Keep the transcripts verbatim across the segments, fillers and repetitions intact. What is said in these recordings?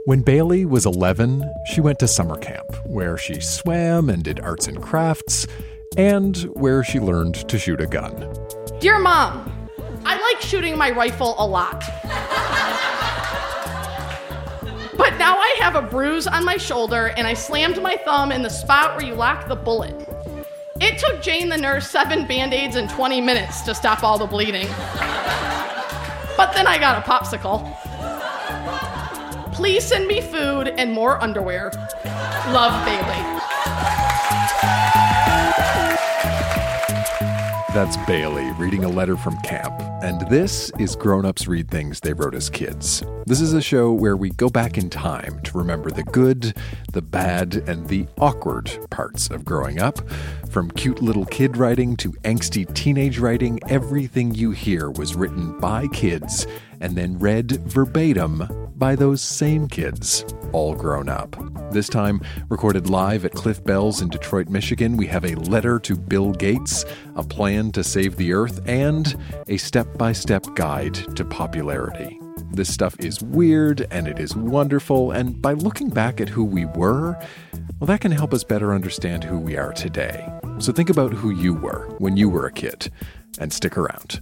When Bailey was eleven, she went to summer camp, where she swam and did arts and crafts, and where she learned to shoot a gun. Dear Mom, I like shooting my rifle a lot. But now I have a bruise on my shoulder, and I slammed my thumb in the spot where you lock the bullet. It took Jane the nurse seven Band-Aids in twenty minutes to stop all the bleeding. But then I got a popsicle. Please send me food and more underwear. Love, Bailey. That's Bailey reading a letter from camp, and this is Grown Ups Read Things They Wrote as Kids. This is a show where we go back in time to remember the good, the bad, and the awkward parts of growing up. From cute little kid writing to angsty teenage writing, everything you hear was written by kids and then read verbatim by those same kids, all grown up. This time, recorded live at Cliff Bell's in Detroit, Michigan, we have a letter to Bill Gates, a plan to save the earth, and a step-by-step guide to popularity. This stuff is weird, and it is wonderful, and by looking back at who we were, well, that can help us better understand who we are today. So think about who you were when you were a kid, and stick around.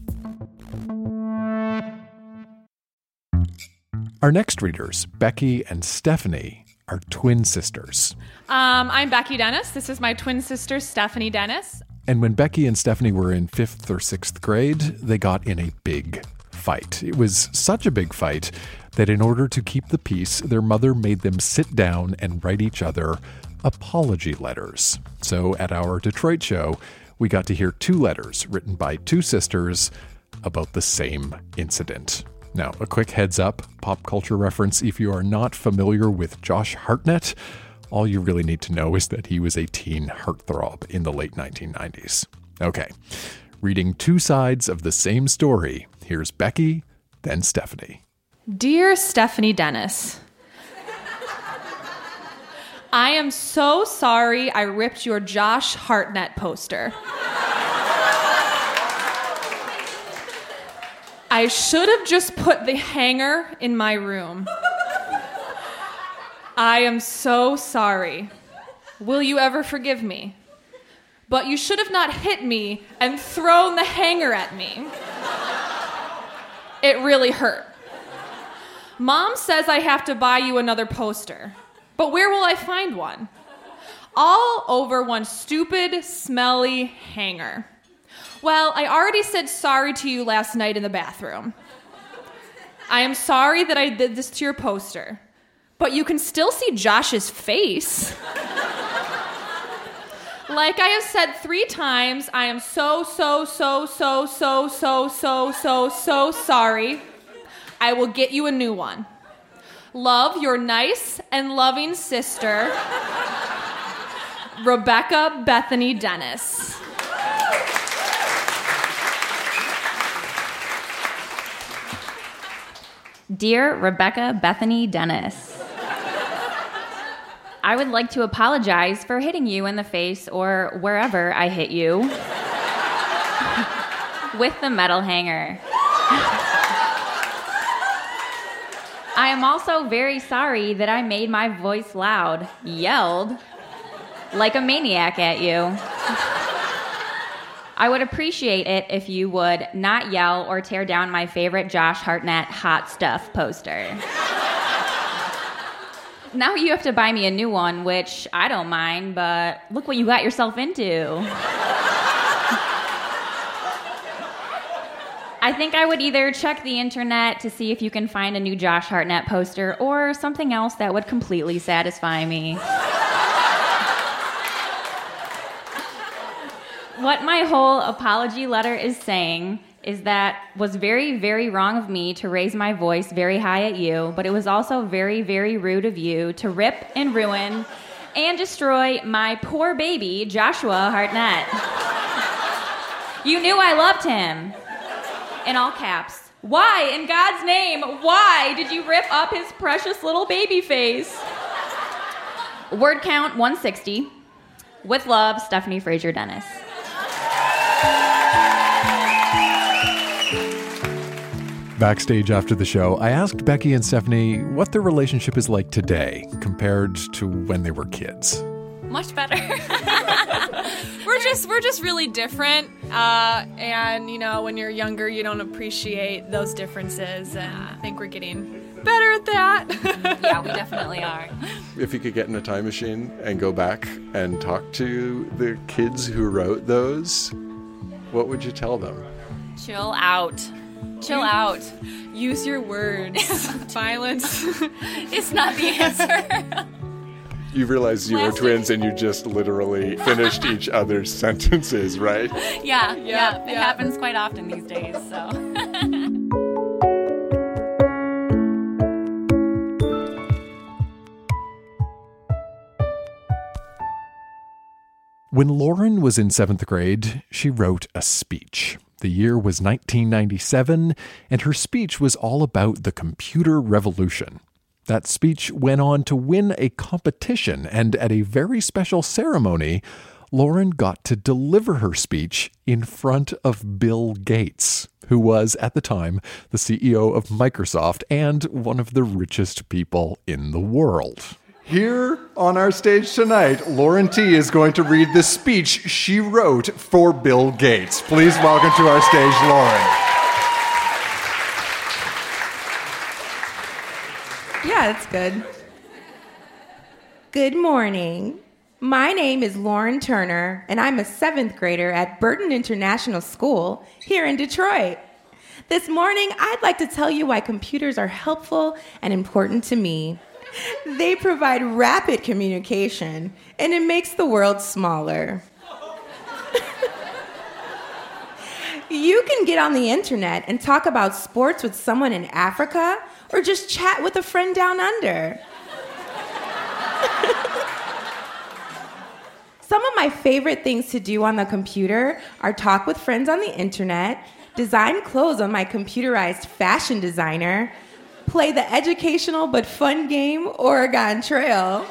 Our next readers, Becky and Stephanie, are twin sisters. Um, I'm Becky Dennis. This is my twin sister, Stephanie Dennis. And when Becky and Stephanie were in fifth or sixth grade, they got in a big fight. It was such a big fight that in order to keep the peace, their mother made them sit down and write each other apology letters. So at our Detroit show, we got to hear two letters written by two sisters about the same incident. Now, a quick heads up, pop culture reference, if you are not familiar with Josh Hartnett, all you really need to know is that he was a teen heartthrob in the late nineteen nineties. Okay, reading two sides of the same story, here's Becky, then Stephanie. Dear Stephanie Dennis, I am so sorry I ripped your Josh Hartnett poster. I should have just put the hanger in my room. I am so sorry. Will you ever forgive me? But you should have not hit me and thrown the hanger at me. It really hurt. Mom says I have to buy you another poster. But where will I find one? All over one stupid, smelly hanger. Well, I already said sorry to you last night in the bathroom. I am sorry that I did this to your poster, but you can still see Josh's face. Like I have said three times, I am so, so, so, so, so, so, so, so, so sorry. I will get you a new one. Love, your nice and loving sister, Rebecca Bethany Dennis. Dear Rebecca Bethany Dennis, I would like to apologize for hitting you in the face or wherever I hit you with the metal hanger. I am also very sorry that I made my voice loud, yelled like a maniac at you. I would appreciate it if you would not yell or tear down my favorite Josh Hartnett Hot Stuff poster. Now you have to buy me a new one, which I don't mind, but look what you got yourself into. I think I would either check the internet to see if you can find a new Josh Hartnett poster or something else that would completely satisfy me. What my whole apology letter is saying is that was very, very wrong of me to raise my voice very high at you, but it was also very, very rude of you to rip and ruin and destroy my poor baby, Joshua Hartnett. You knew I loved him. In all caps. Why, in God's name, why did you rip up his precious little baby face? Word count one sixty. With love, Stephanie Fraser Dennis. Backstage after the show, I asked Becky and Stephanie what their relationship is like today compared to when they were kids. Much better. we're just we're just really different, uh, and you know, when you're younger, you don't appreciate those differences, and I think we're getting better at that. Yeah, we definitely are. If you could get in a time machine and go back and talk to the kids who wrote those, what would you tell them? Chill out. Chill You- out. Use your words. Violence. It's not the answer. You realize you were Last twins and you just literally finished each other's sentences, right? Yeah, yeah, it yeah. happens quite often these days, so. When Lauren was in seventh grade, she wrote a speech. The year was nineteen ninety-seven, and her speech was all about the computer revolution. That speech went on to win a competition, and at a very special ceremony, Lauren got to deliver her speech in front of Bill Gates, who was, at the time, the C E O of Microsoft and one of the richest people in the world. Here on our stage tonight, Lauren T. is going to read the speech she wrote for Bill Gates. Please welcome to our stage, Lauren. Yeah, that's good. Good morning. My name is Lauren Turner, and I'm a seventh grader at Burton International School here in Detroit. This morning, I'd like to tell you why computers are helpful and important to me. They provide rapid communication, and it makes the world smaller. You can get on the internet and talk about sports with someone in Africa, or just chat with a friend down under. Some of my favorite things to do on the computer are talk with friends on the internet, design clothes on my computerized fashion designer, play the educational but fun game Oregon Trail,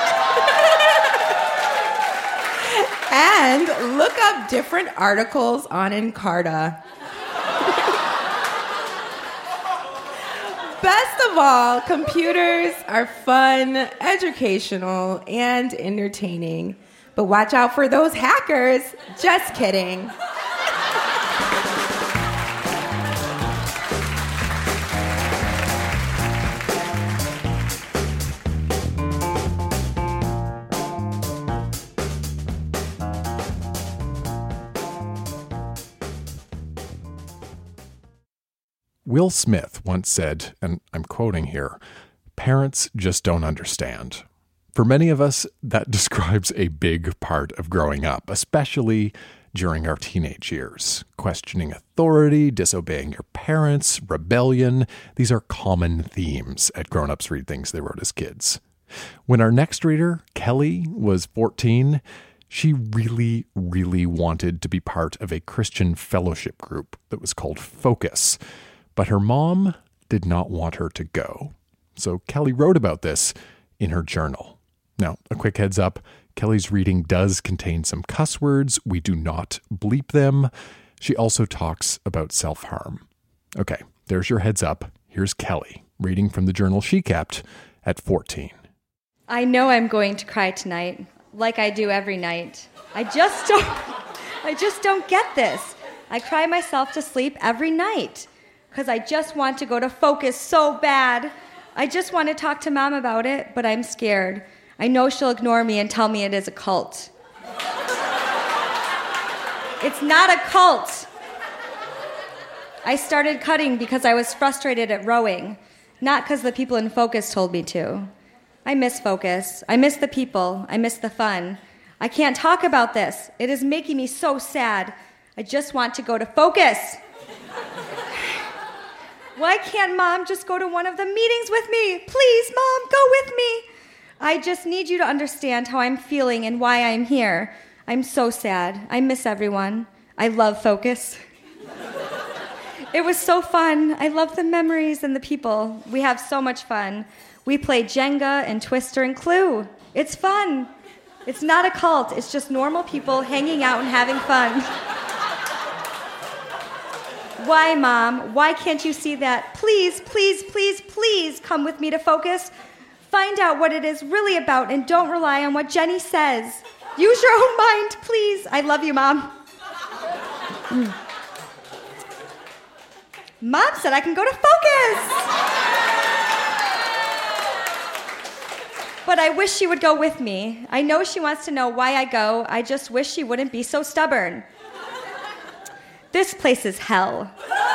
and look up different articles on Encarta. Best of all, computers are fun, educational, and entertaining. But watch out for those hackers. Just kidding. Will Smith once said, and I'm quoting here, "Parents just don't understand." For many of us, that describes a big part of growing up, especially during our teenage years. Questioning authority, disobeying your parents, rebellion, these are common themes at Grown Ups Read Things They Wrote as Kids. When our next reader, Kelly, was fourteen, she really, really wanted to be part of a Christian fellowship group that was called Focus. But her mom did not want her to go. So Kelly wrote about this in her journal. Now, a quick heads up, Kelly's reading does contain some cuss words. We do not bleep them. She also talks about self-harm. Okay, there's your heads up. Here's Kelly, reading from the journal she kept at fourteen. I know I'm going to cry tonight, like I do every night. I just don't, I just don't get this. I cry myself to sleep every night because I just want to go to Focus so bad. I just want to talk to Mom about it, but I'm scared. I know she'll ignore me and tell me it is a cult. It's not a cult. I started cutting because I was frustrated at rowing, not because the people in Focus told me to. I miss Focus. I miss the people. I miss the fun. I can't talk about this. It is making me so sad. I just want to go to Focus. Why can't Mom just go to one of the meetings with me? Please, Mom, go with me. I just need you to understand how I'm feeling and why I'm here. I'm so sad. I miss everyone. I love Focus. It was so fun. I love the memories and the people. We have so much fun. We play Jenga and Twister and Clue. It's fun. It's not a cult. It's just normal people hanging out and having fun. Why, Mom? Why can't you see that? Please, please, please, please come with me to Focus. Find out what it is really about and don't rely on what Jenny says. Use your own mind, please. I love you, Mom. Mm. Mom said I can go to Focus. But I wish she would go with me. I know she wants to know why I go. I just wish she wouldn't be so stubborn. This place is hell.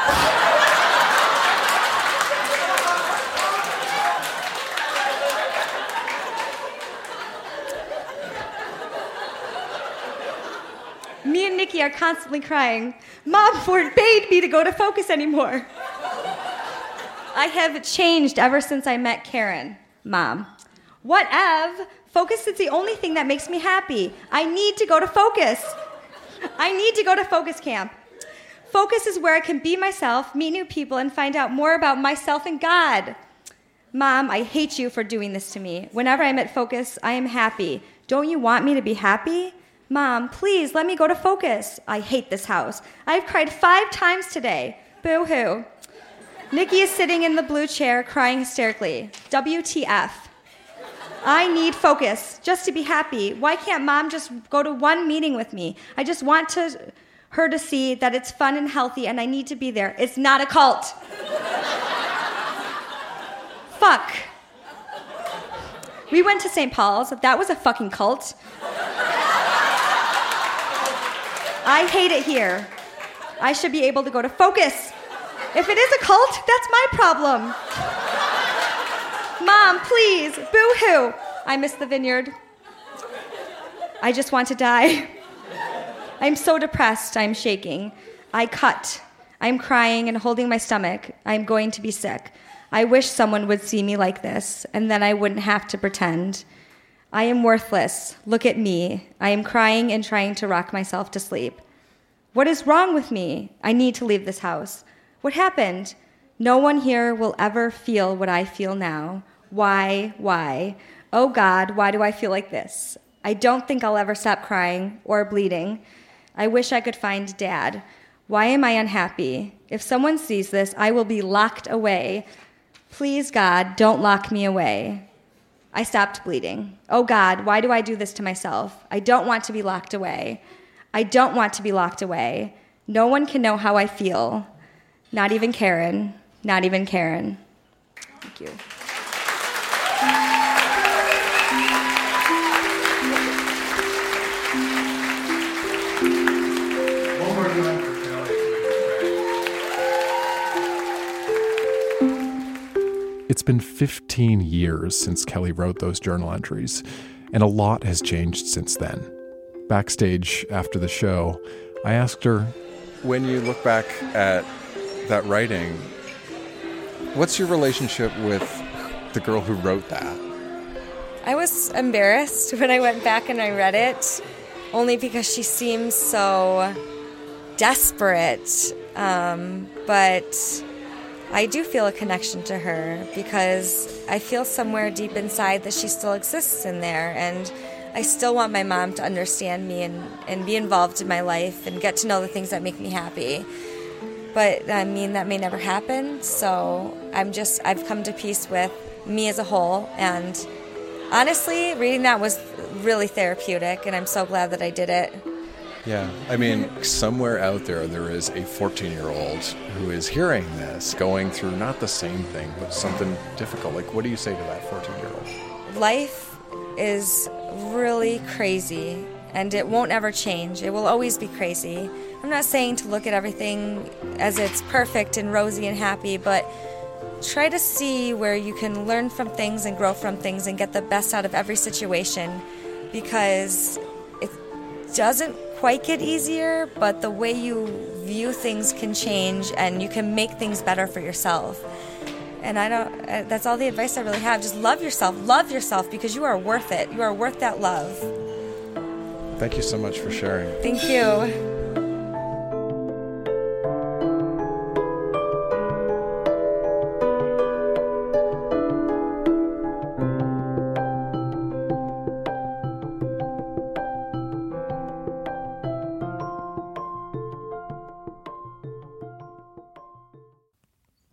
Me and Nikki are constantly crying. Mom forbade me to go to Focus anymore. I have changed ever since I met Karen. Mom. Whatever. Focus is the only thing that makes me happy. I need to go to Focus. I need to go to Focus camp. Focus is where I can be myself, meet new people, and find out more about myself and God. Mom, I hate you for doing this to me. Whenever I'm at Focus, I am happy. Don't you want me to be happy? Mom, please let me go to Focus. I hate this house. I've cried five times today. Boo-hoo. Nikki is sitting in the blue chair crying hysterically. W T F. I need Focus just to be happy. Why can't Mom just go to one meeting with me? I just want to, her to see that it's fun and healthy and I need to be there. It's not a cult. Fuck. We went to Saint Paul's. That was a fucking cult. I hate it here. I should be able to go to Focus. If it is a cult, that's my problem. Mom, please, boo-hoo. I miss the vineyard. I just want to die. I'm so depressed, I'm shaking. I cut. I'm crying and holding my stomach. I'm going to be sick. I wish someone would see me like this, and then I wouldn't have to pretend. I am worthless. Look at me. I am crying and trying to rock myself to sleep. What is wrong with me? I need to leave this house. What happened? No one here will ever feel what I feel now. Why? Why? Oh God, why do I feel like this? I don't think I'll ever stop crying or bleeding. I wish I could find Dad. Why am I unhappy? If someone sees this, I will be locked away. Please, God, don't lock me away. I stopped bleeding. Oh God, why do I do this to myself? I don't want to be locked away. I don't want to be locked away. No one can know how I feel. Not even Karen. Not even Karen. Thank you. One more time for Kelly. It's been fifteen years since Kelly wrote those journal entries, and a lot has changed since then. Backstage after the show, I asked her, when you look back at that writing, what's your relationship with the girl who wrote that? I was embarrassed when I went back and I read it, only because she seems so desperate. Um, but I do feel a connection to her because I feel somewhere deep inside that she still exists in there, and I still want my mom to understand me and, and be involved in my life and get to know the things that make me happy. But, I mean, that may never happen, so I'm just, I've come to peace with me as a whole, and honestly, reading that was really therapeutic, and I'm so glad that I did it. Yeah, I mean, somewhere out there, there is a fourteen-year-old who is hearing this, going through not the same thing, but something difficult. Like, what do you say to that fourteen-year-old? Life is really crazy, and it won't ever change. It will always be crazy. I'm not saying to look at everything as it's perfect and rosy and happy, but try to see where you can learn from things and grow from things and get the best out of every situation, because it doesn't quite get easier, but the way you view things can change and you can make things better for yourself. And I don't, that's all the advice I really have. Just love yourself. Love yourself because you are worth it. You are worth that love. Thank you so much for sharing. Thank you.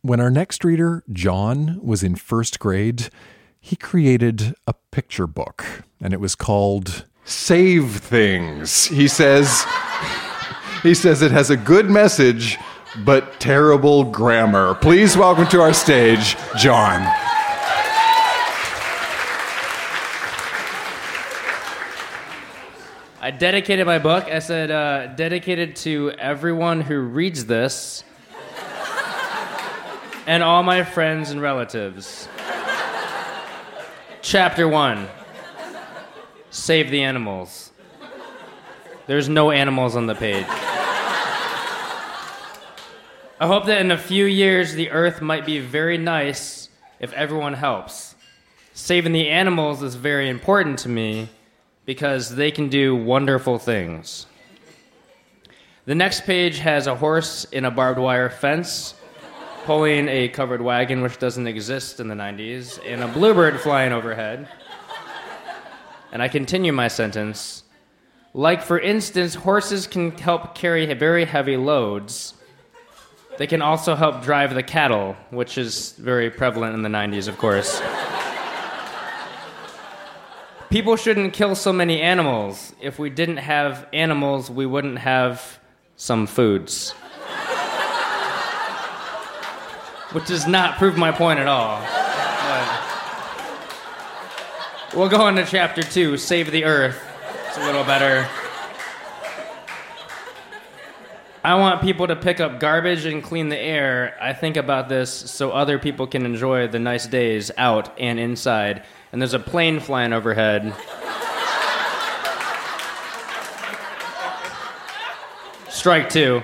When our next reader, John, was in first grade, he created a picture book, and it was called Save Things. He says, he says it has a good message, but terrible grammar. Please welcome to our stage, John. I dedicated my book. I said, uh, dedicated to everyone who reads this and all my friends and relatives. Chapter one, Save the Animals. There's no animals on the page. I hope that in a few years, the earth might be very nice if everyone helps. Saving the animals is very important to me because they can do wonderful things. The next page has a horse in a barbed wire fence pulling a covered wagon, which doesn't exist in the nineties, and a bluebird flying overhead. And I continue my sentence. Like, for instance, horses can help carry very heavy loads. They can also help drive the cattle, which is very prevalent in the nineties, of course. People shouldn't kill so many animals. If we didn't have animals, we wouldn't have some foods. Which does not prove my point at all. But we'll go on to chapter two, Save the Earth. It's a little better. I want people to pick up garbage and clean the air. I think about this so other people can enjoy the nice days out and inside. And there's a plane flying overhead. Strike two.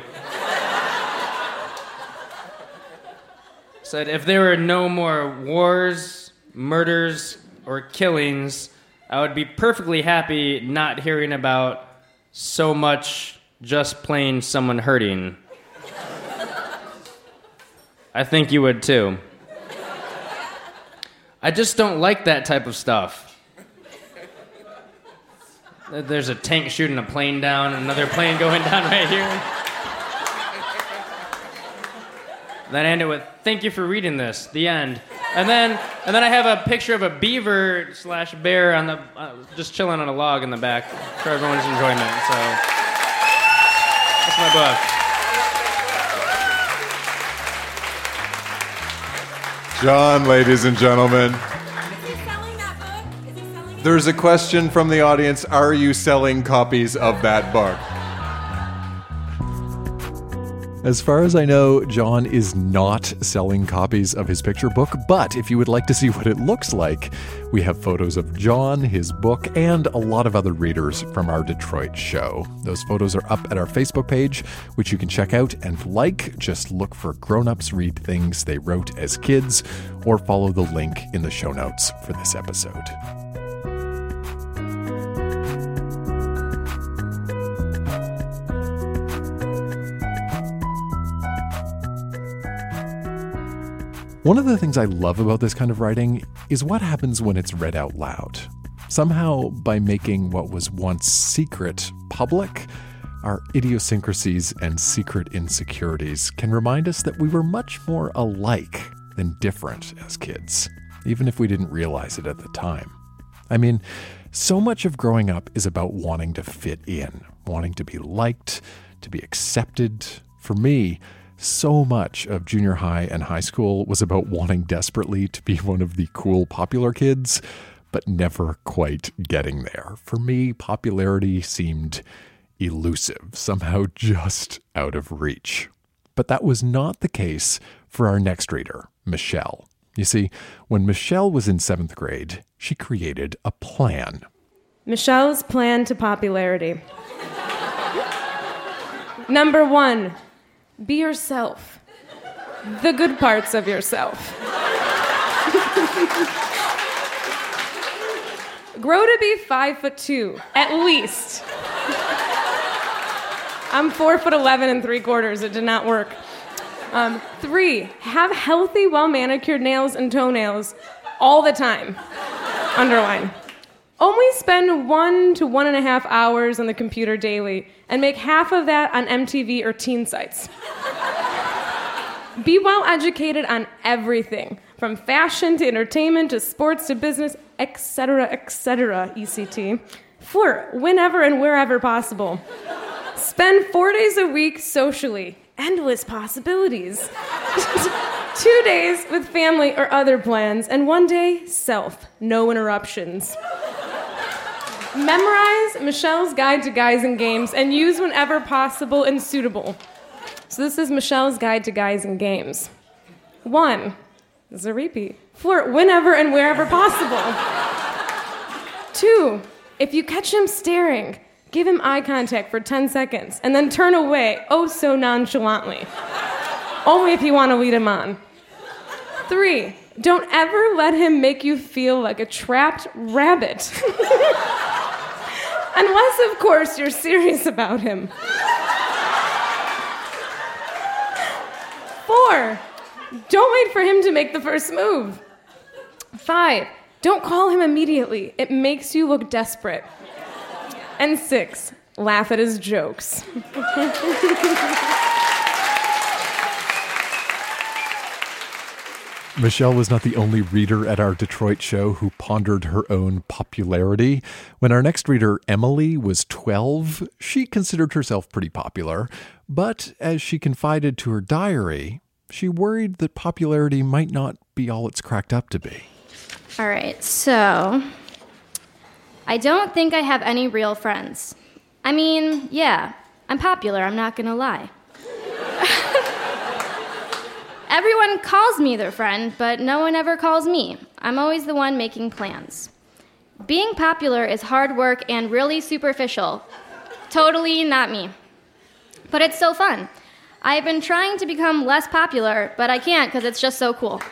Said, if there were no more wars, murders, or killings, I would be perfectly happy not hearing about so much just plain someone hurting. I think you would too. I just don't like that type of stuff. There's a tank shooting a plane down, another plane going down right here. Then I end it with, thank you for reading this, the end. And then and then I have a picture of a beaver slash bear on the uh, just chilling on a log in the back for everyone's enjoyment. So that's my book. John, ladies and gentlemen. There's a question from the audience. Are you selling copies of that book? As far as I know, John is not selling copies of his picture book, but if you would like to see what it looks like, we have photos of John, his book, and a lot of other readers from our Detroit show. Those photos are up at our Facebook page, which you can check out and like. Just look for Grown Ups Read Things They Wrote as Kids, or follow the link in the show notes for this episode. One of the things I love about this kind of writing is what happens when it's read out loud. Somehow, by making what was once secret public, our idiosyncrasies and secret insecurities can remind us that we were much more alike than different as kids, even if we didn't realize it at the time. I mean, so much of growing up is about wanting to fit in, wanting to be liked, to be accepted. For me, so much of junior high and high school was about wanting desperately to be one of the cool popular kids, but never quite getting there. For me, popularity seemed elusive, somehow just out of reach. But that was not the case for our next reader, Michelle. You see, when Michelle was in seventh grade, she created a plan. Michelle's plan to popularity. Number one, be yourself. The good parts of yourself. Grow to be five foot two, at least. I'm four foot eleven and three quarters. It did not work. Um, three, have healthy, well-manicured nails and toenails all the time. Underline. Only spend one to one and a half hours on the computer daily and make half of that on M T V or teen sites. Be well educated on everything, from fashion to entertainment to sports to business, et cetera, et cetera, E C T. Flirt whenever and wherever possible. Spend four days a week socially. Endless possibilities. Two days with family or other plans, and one day, self. No interruptions. Memorize Michelle's Guide to Guys and Games and use whenever possible and suitable. So this is Michelle's Guide to Guys and Games. One, this is a repeat. Flirt whenever and wherever possible. Two, if you catch him staring, give him eye contact for ten seconds and then turn away, oh so nonchalantly. Only if you want to lead him on. Three, don't ever let him make you feel like a trapped rabbit. Unless, of course, you're serious about him. Four, don't wait for him to make the first move. Five, don't call him immediately. It makes you look desperate. And six, laugh at his jokes. Michelle was not the only reader at our Detroit show who pondered her own popularity. When our next reader, Emily, was twelve, she considered herself pretty popular. But as she confided to her diary, she worried that popularity might not be all it's cracked up to be. All right, so I don't think I have any real friends. I mean, yeah, I'm popular, I'm not gonna lie. Everyone calls me their friend, but no one ever calls me. I'm always the one making plans. Being popular is hard work and really superficial. Totally not me. But it's so fun. I've been trying to become less popular, but I can't because it's just so cool.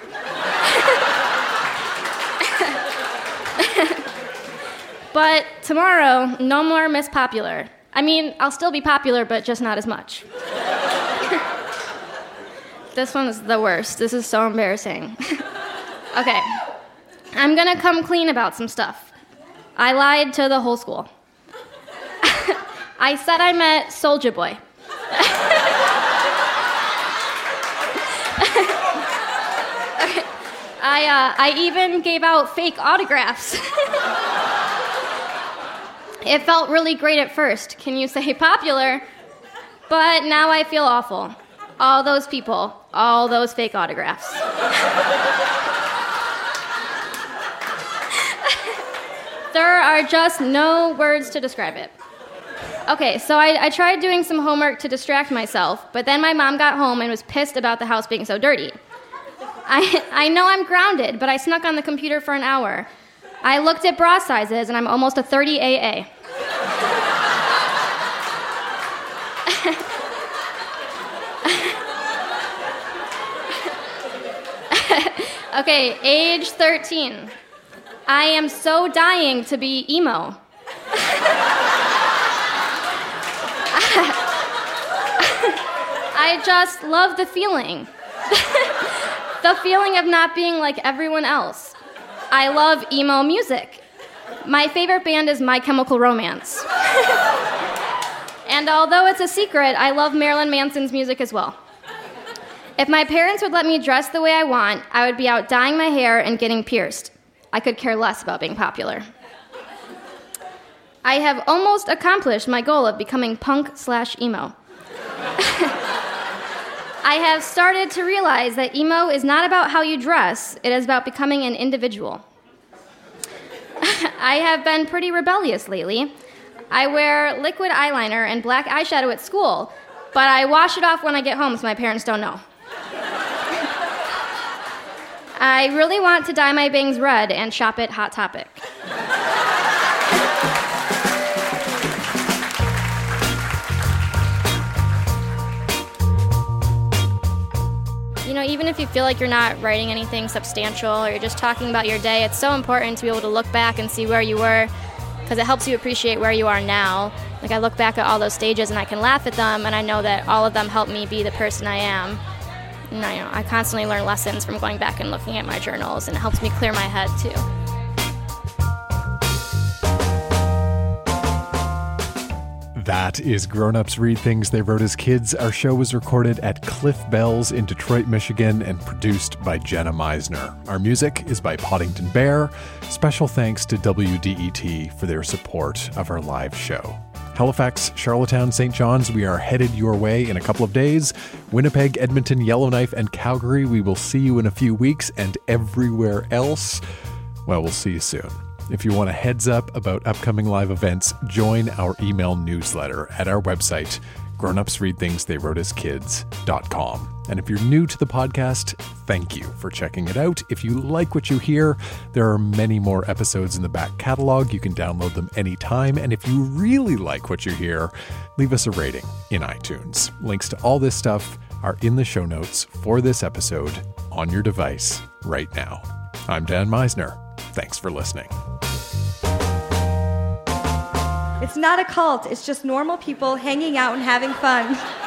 But tomorrow, no more Miss Popular. I mean, I'll still be popular, but just not as much. This one is the worst. This is so embarrassing. Okay. I'm gonna come clean about some stuff. I lied to the whole school. I said I met Soulja Boy. Okay. I, uh, I even gave out fake autographs. It felt really great at first. Can you say popular? But now I feel awful. All those people, all those fake autographs. There are just no words to describe it. Okay, so I, I tried doing some homework to distract myself, but then my mom got home and was pissed about the house being so dirty. I, I know I'm grounded, but I snuck on the computer for an hour. I looked at bra sizes, and I'm almost a thirty A A. Okay, age thirteen. I am so dying to be emo. I just love the feeling. The feeling of not being like everyone else. I love emo music. My favorite band is My Chemical Romance. And although it's a secret, I love Marilyn Manson's music as well. If my parents would let me dress the way I want, I would be out dyeing my hair and getting pierced. I could care less about being popular. I have almost accomplished my goal of becoming punk slash emo. I have started to realize that emo is not about how you dress, it is about becoming an individual. I have been pretty rebellious lately. I wear liquid eyeliner and black eyeshadow at school, but I wash it off when I get home so my parents don't know. I really want to dye my bangs red and shop at Hot Topic. You know, even if you feel like you're not writing anything substantial or you're just talking about your day, it's so important to be able to look back and see where you were, because it helps you appreciate where you are now. Like, I look back at all those stages and I can laugh at them, and I know that all of them helped me be the person I am. And I, you know, I constantly learn lessons from going back and looking at my journals, and it helps me clear my head, too. That is Grown Ups Read Things They Wrote as Kids. Our show was recorded at Cliff Bell's in Detroit, Michigan, and produced by Jenna Meisner. Our music is by Poddington Bear. Special thanks to W D E T for their support of our live show. Halifax, Charlottetown, Saint John's, we are headed your way in a couple of days. Winnipeg, Edmonton, Yellowknife, and Calgary, we will see you in a few weeks. And everywhere else, well, we'll see you soon. If you want a heads up about upcoming live events, join our email newsletter at our website, grown ups read things they wrote as kids dot com. And if you're new to the podcast, thank you for checking it out. If you like what you hear, there are many more episodes in the back catalog. You can download them anytime. And if you really like what you hear, leave us a rating in iTunes. Links to all this stuff are in the show notes for this episode on your device right now. I'm Dan Meisner. Thanks for listening. It's not a cult. It's just normal people hanging out and having fun.